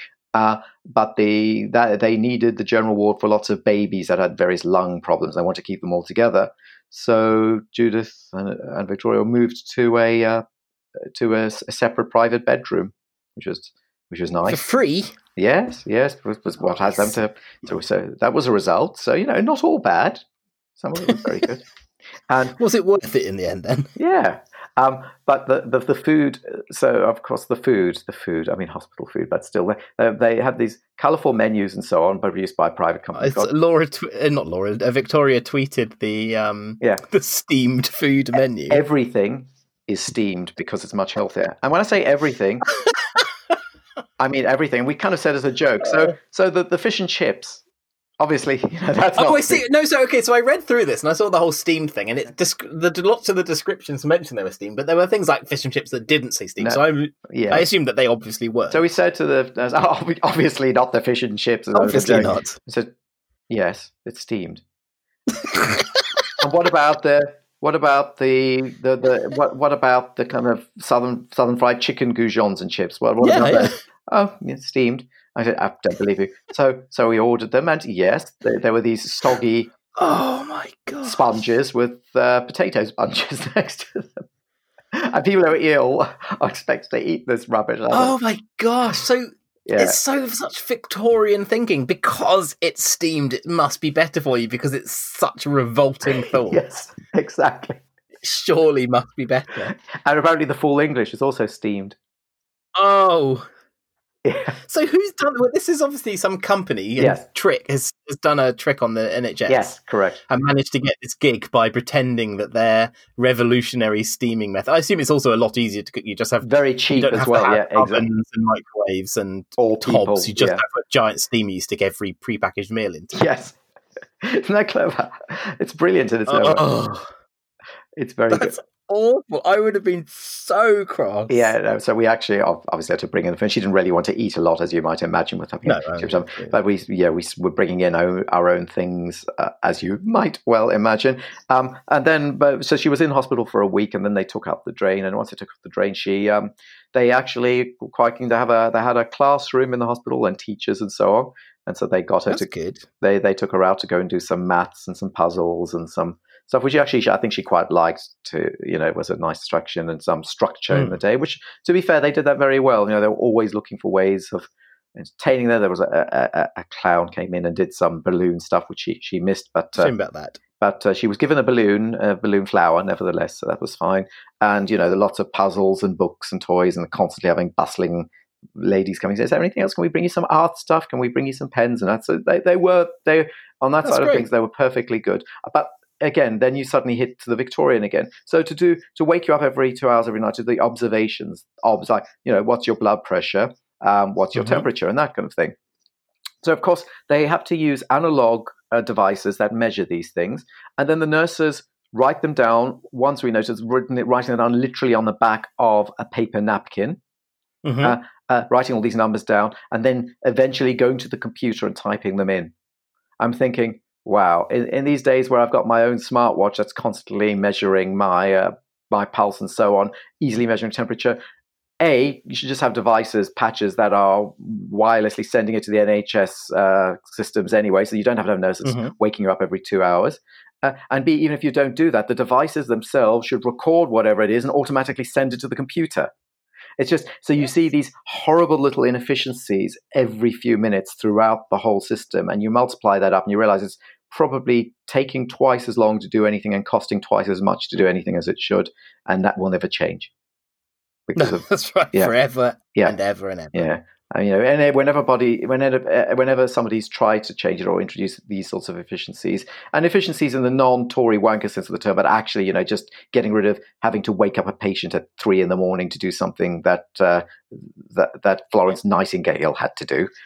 But they needed the general ward for lots of babies that had various lung problems. They wanted to keep them all together. So Judith and Victoria moved to a separate private bedroom, which was nice. For free? Yes, was what has them to. So that was a result. So not all bad. Some of it was very good. And was it worth it in the end then? Yeah. But the food. So of course the food. I mean hospital food, but still they have these colourful menus and so on, but produced by private companies. Victoria tweeted the steamed food menu. Everything is steamed because it's much healthier. And when I say everything, I mean everything. We kind of said as a joke. So the fish and chips, obviously, that's not. Oh, I see. No, so I read through this and I saw the whole steamed thing, and lots of the descriptions mentioned they were steamed, but there were things like fish and chips that didn't say steamed. No, so I assumed that they obviously were. So we said to obviously not the fish and chips. Obviously not. We said, yes, it's steamed. And what about the kind of southern fried chicken goujons and chips? What about that? Oh, it's steamed. I said, I don't believe you. So we ordered them, and yes, there were these soggy, oh my god, sponges with potato sponges next to them. And people who are ill are expected to eat this rubbish. Oh my gosh! So it's such Victorian thinking. Because it's steamed, it must be better for you because it's such a revolting thought. Yes, exactly. surely must be better. And apparently the full English is also steamed. Oh. Yeah. So who's done this? Is obviously some company and Yes. trick has done a trick on the NHS. Yes, correct. And managed to get this gig by pretending that their revolutionary steaming method. I assume it's also a lot easier to cook. You just have very cheap you don't as have well. to have Yeah, exactly. ovens and microwaves and All tobs. people, You just yeah. have a giant steamer you stick every prepackaged meal into. Yes. Isn't that clever? It's brilliant in its own way. Oh, It's very that's good. awful. I would have been so cross. Yeah, no, so we actually obviously had to bring in. She didn't really want to eat a lot, as you might imagine, with having but we were bringing in our own things, as you might well imagine. And then, so she was in hospital for a week, and then they took out the drain. And once they took out the drain, they actually quite keen to they had a classroom in the hospital and teachers and so on. And so they got her That's good. They took her out to go and do some maths and some puzzles and some stuff, which actually I think she quite liked. It was a nice distraction and some structure in the day. Which, to be fair, they did that very well. They were always looking for ways of entertaining her. There was a clown came in and did some balloon stuff, which she missed. But shame about that. But she was given a balloon flower, nevertheless, so that was fine. And there are lots of puzzles and books and toys, and constantly having bustling ladies coming. Is there anything else? Can we bring you some art stuff? Can we bring you some pens? And that. So they were on that side of things. They were perfectly good. But again, then you suddenly hit to the Victorian again. So to wake you up every 2 hours every night to the observations of like what's your blood pressure, what's your temperature, and that kind of thing. So of course they have to use analog devices that measure these things, and then the nurses write them down. Once we noticed, writing them down literally on the back of a paper napkin. Writing all these numbers down, and then eventually going to the computer and typing them in. I'm thinking, wow, in these days where I've got my own smartwatch that's constantly measuring my pulse and so on, easily measuring temperature, you should just have devices, patches that are wirelessly sending it to the NHS systems anyway, so you don't have to have nurses waking you up every 2 hours. And B, even if you don't do that, the devices themselves should record whatever it is and automatically send it to the computer. It's just, so you see these horrible little inefficiencies every few minutes throughout the whole system, and you multiply that up and you realize it's probably taking twice as long to do anything and costing twice as much to do anything as it should, and that will never change. That's right, forever and ever and ever. Yeah. And whenever somebody's tried to change it or introduce these sorts of efficiencies, and efficiencies in the non-Tory wanker sense of the term, but actually, just getting rid of having to wake up a patient at 3 a.m. to do something that Florence Nightingale had to do.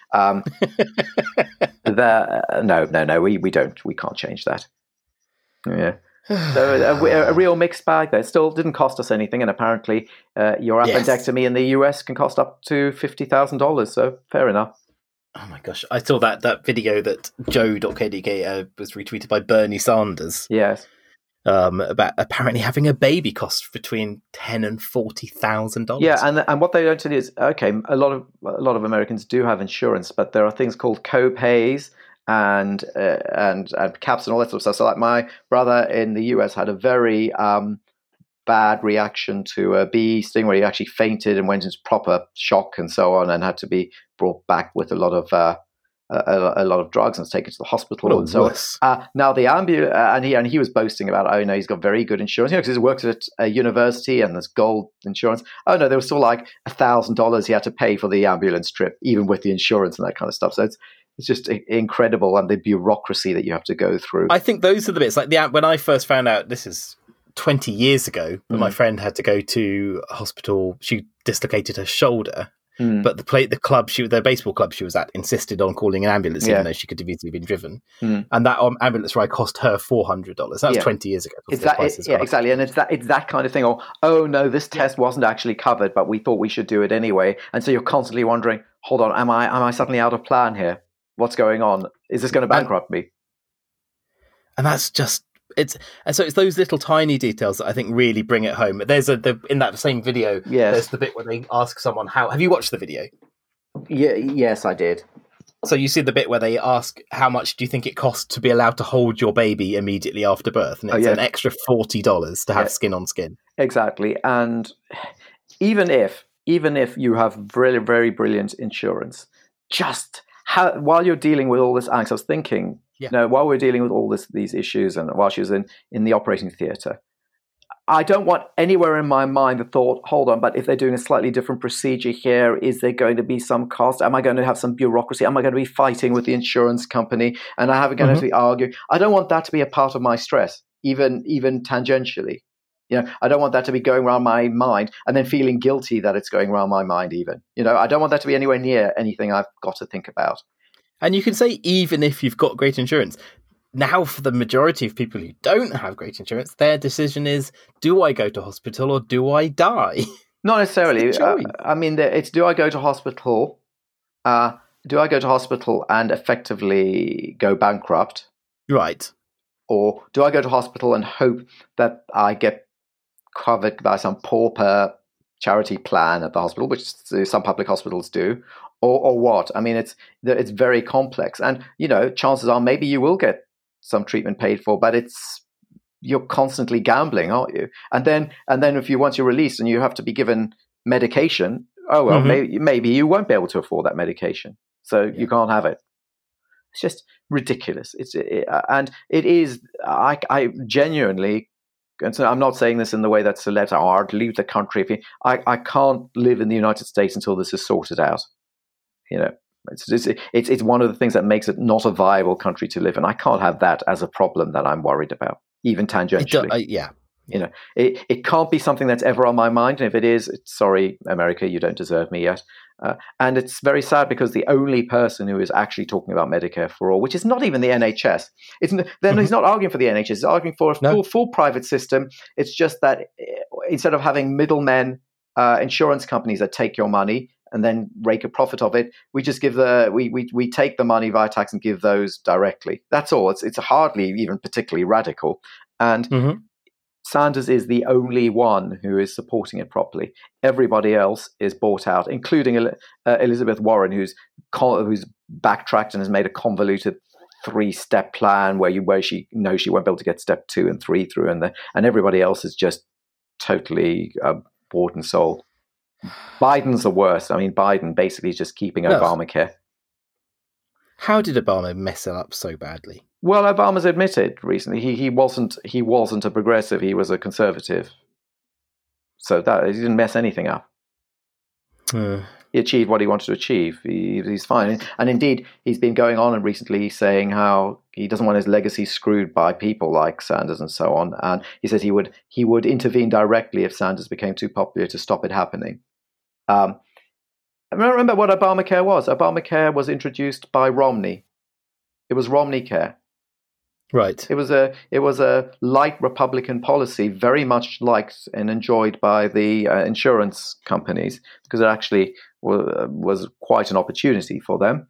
No, we can't change that. Yeah. So a real mixed bag there. Still didn't cost us anything, and apparently your appendectomy in the US can cost up to $50,000. So fair enough. Oh my gosh! I saw that video that Joe.co.uk was retweeted by Bernie Sanders. Yes. About apparently having a baby costs between $10,000 and $40,000. Yeah, and what they don't tell you is a lot of Americans do have insurance, but there are things called co-pays and caps and all that sort of stuff. So like my brother in the US had a very bad reaction to a bee sting where he actually fainted and went into proper shock and so on, and had to be brought back with a lot of drugs and was taken to the hospital and so on. Now the ambulance, and he was boasting about, he's got very good insurance, because he works at a university and there's gold insurance. Oh no, there was still like $1,000 he had to pay for the ambulance trip, even with the insurance and that kind of stuff. So it's just incredible, and the bureaucracy that you have to go through. I think those are the bits. Like when I first found out, this is 20 years ago, but my friend had to go to a hospital. She dislocated her shoulder, but the baseball club she was at insisted on calling an ambulance, even though she could have easily been driven. And that ambulance ride cost her $400. That was 20 years ago. Exactly. And it's that kind of thing. Or, oh no, this test wasn't actually covered, but we thought we should do it anyway. And so you're constantly wondering, hold on, am I suddenly out of plan here? What's going on? Is this going to bankrupt me? And that's just it's those little tiny details that I think really bring it home. There's in that same video, there's the bit where they ask someone how. Have you watched the video? Yeah, yes, I did. So you see the bit where they ask how much do you think it costs to be allowed to hold your baby immediately after birth, and it's an extra $40 to have skin on skin. Exactly, and even if you have really very brilliant insurance, while you're dealing with all this angst, I was thinking, while we're dealing with all these issues, and while she was in the operating theatre, I don't want anywhere in my mind the thought, hold on, but if they're doing a slightly different procedure here, is there going to be some cost? Am I going to have some bureaucracy? Am I going to be fighting with the insurance company? And I going to be arguing? I don't want that to be a part of my stress, even tangentially. I don't want that to be going around my mind and then feeling guilty that it's going around my mind even. I don't want that to be anywhere near anything I've got to think about. And you can say, even if you've got great insurance, now for the majority of people who don't have great insurance, their decision is, do I go to hospital or do I die? Not necessarily. I mean, it's do I go to hospital? Do I go to hospital and effectively go bankrupt? Right. Or do I go to hospital and hope that I get covered by some pauper charity plan at the hospital, which some public hospitals do, or what? I mean, it's very complex, and chances are maybe you will get some treatment paid for, but you're constantly gambling, aren't you? And then if once you're released and you have to be given medication, maybe you won't be able to afford that medication, so you can't have it. It's just ridiculous. And it is. I genuinely. And so I'm not saying this in the way that's a letter. I'd leave the country. I can't live in the United States until this is sorted out. It's one of the things that makes it not a viable country to live in. I can't have that as a problem that I'm worried about, even tangentially. It can't be something that's ever on my mind. And if it is, sorry, America, you don't deserve me yet. And it's very sad because the only person who is actually talking about Medicare for all, which is not even the NHS, he's not arguing for the NHS, he's arguing for a full private system. It's just that instead of having middlemen, insurance companies that take your money and then rake a profit of it, we just give we take the money via tax and give those directly. That's all. It's hardly even particularly radical. And Sanders is the only one who is supporting it properly. Everybody else is bought out, including Elizabeth Warren, who's backtracked and has made a convoluted 3-step plan where she knows she won't be able to get step 2 and 3 through, and everybody else is just totally bought and sold. Biden's the worst. I mean, Biden basically is just keeping Obamacare. How did Obama mess it up so badly? Well, Obama's admitted recently he wasn't a progressive. He was a conservative. So that he didn't mess anything up. He achieved what he wanted to achieve. He's fine. And indeed, he's been going on and recently saying how he doesn't want his legacy screwed by people like Sanders and so on. And he says he would intervene directly if Sanders became too popular to stop it happening. I remember what Obamacare was. Obamacare was introduced by Romney. It was Romney Care. Right. It was a light Republican policy, very much liked and enjoyed by the insurance companies, because it actually was quite an opportunity for them.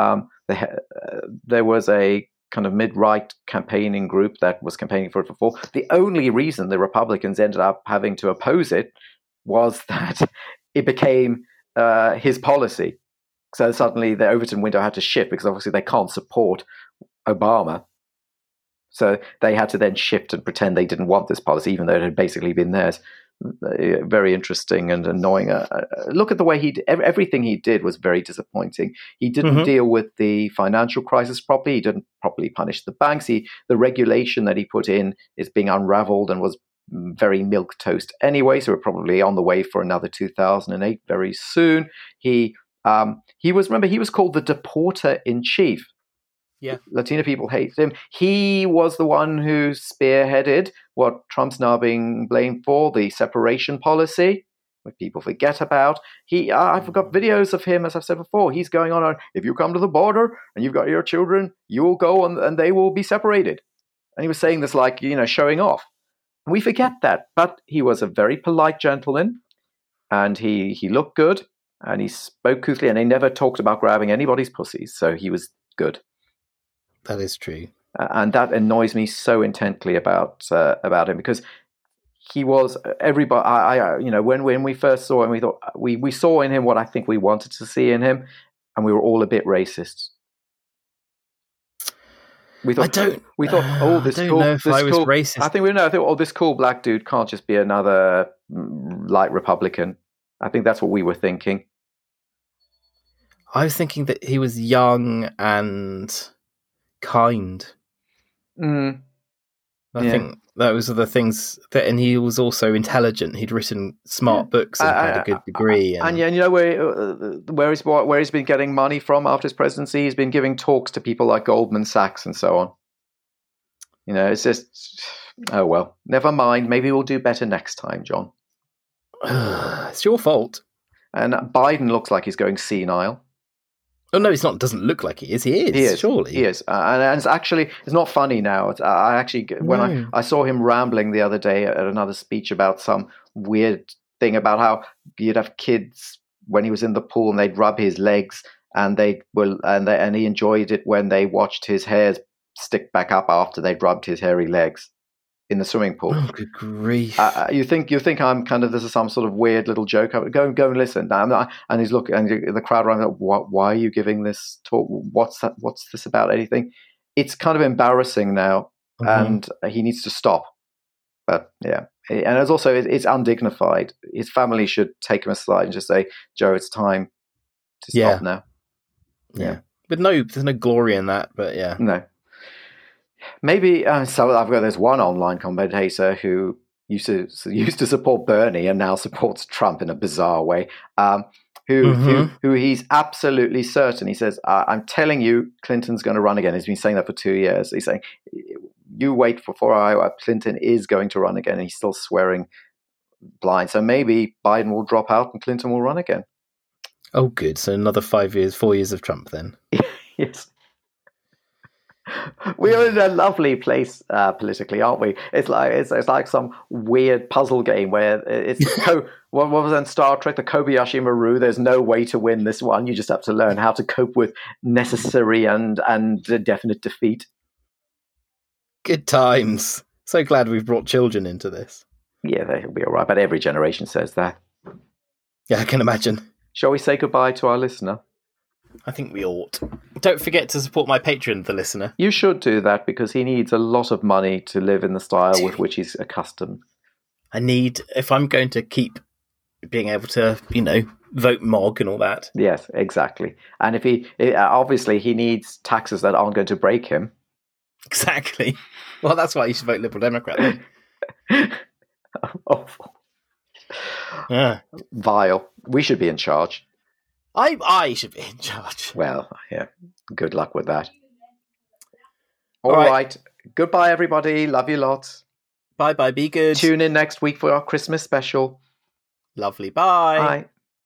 There was a kind of mid-right campaigning group that was campaigning for it before. The only reason the Republicans ended up having to oppose it was that it became his policy. So suddenly the Overton window had to shift because obviously they can't support Obama. So they had to then shift and pretend they didn't want this policy, even though it had basically been theirs. Very interesting and annoying. Look at the way everything he did was very disappointing. He didn't deal with the financial crisis properly. He didn't properly punish the banks. The regulation that he put in is being unraveled and was very milquetoast anyway. So we're probably on the way for another 2008 very soon. He was called the deporter in chief. Yeah, Latino people hate him. He was the one who spearheaded what Trump's now being blamed for, the separation policy, which people forget about. I've got videos of him, as I've said before. He's going on, if you come to the border and you've got your children, you will go and they will be separated. And he was saying this like, showing off. And we forget that. But he was a very polite gentleman, and he looked good, and he spoke coothly, and he never talked about grabbing anybody's pussies. So he was good. That is true, and that annoys me so intently about him, because he was everybody. When we first saw him, we thought we saw in him what I think we wanted to see in him, and we were all a bit racist. We thought, this racist. I thought, this cool black dude can't just be another light Republican. I think that's what we were thinking. I was thinking that he was young and kind. I think those are the things that, and he was also intelligent. He'd written smart books and had a good degree. And you know where he's been getting money from after his presidency? He's been giving talks to people like Goldman Sachs and so on. You know, it's just, oh well, never mind. Maybe we'll do better next time, John. It's your fault. And Biden looks like he's going senile. Oh no, it's not. Doesn't look like he is. He is. He is. Surely He is. And it's not funny now. I saw him rambling the other day at another speech about some weird thing about how you'd have kids when he was in the pool and they'd rub his legs and and he enjoyed it when they watched his hairs stick back up after they'd rubbed his hairy legs in the swimming pool. Oh, good grief! You think I'm kind of, this is some sort of weird little joke? Go and listen. And he's looking, and the crowd around, why are you giving this talk? What's that? What's this about? Anything? It's kind of embarrassing now, and he needs to stop. But yeah, and it's undignified. His family should take him aside and just say, Joe, it's time to stop now. Yeah, but there's no glory in that. But yeah, no. Maybe so. I've got this one online commentator who used to support Bernie and now supports Trump in a bizarre way. Who he's absolutely certain. He says, "I'm telling you, Clinton's going to run again." He's been saying that for 2 years. He's saying, "You wait for Iowa. Clinton is going to run again." And he's still swearing blind. So maybe Biden will drop out and Clinton will run again. Oh, good. So another 4 years of Trump then. Yes. We are in a lovely place politically, aren't we? It's like some weird puzzle game where it's what was in Star Trek, the Kobayashi Maru. There's no way to win this one. You just have to learn how to cope with necessary and definite defeat. Good times. So glad we've brought children into this. Yeah, they'll be all right. But every generation says that. Yeah, I can imagine. Shall we say goodbye to our listener? I think we ought. Don't forget to support my Patreon, the listener. You should do that because he needs a lot of money to live in the style with which he's accustomed. If I'm going to keep being able to, vote MOG and all that. Yes, exactly. And obviously he needs taxes that aren't going to break him. Exactly. Well, that's why you should vote Liberal Democrat then. Awful. Yeah. Vile. We should be in charge. I should be in charge. Well, yeah. Good luck with that. All right. Goodbye, everybody. Love you lots. Bye-bye. Be good. Tune in next week for our Christmas special. Lovely. Bye. Bye.